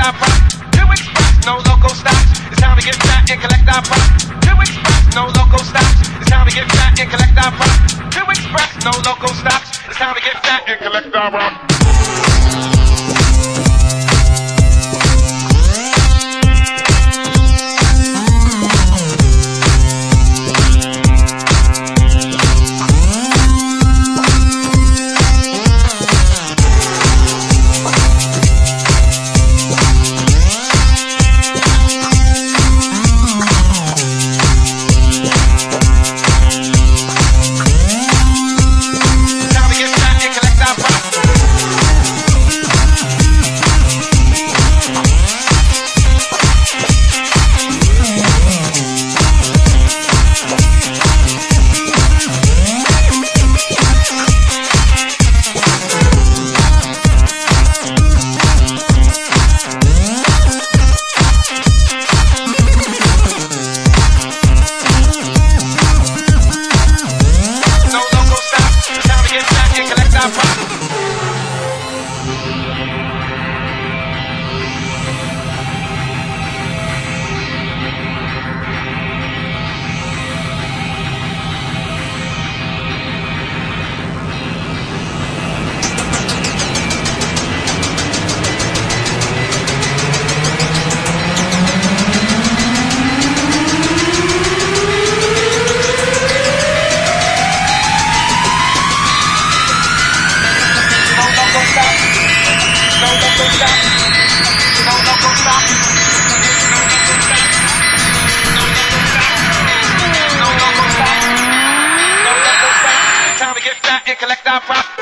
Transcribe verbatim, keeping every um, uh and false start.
our prop. To express, no local stops. It's time to get fat and collect our prop. To express, no local stops. It's time to get fat and collect our prop. To express, no local stops. It's time to get fat and collect our prop. Collect our prop.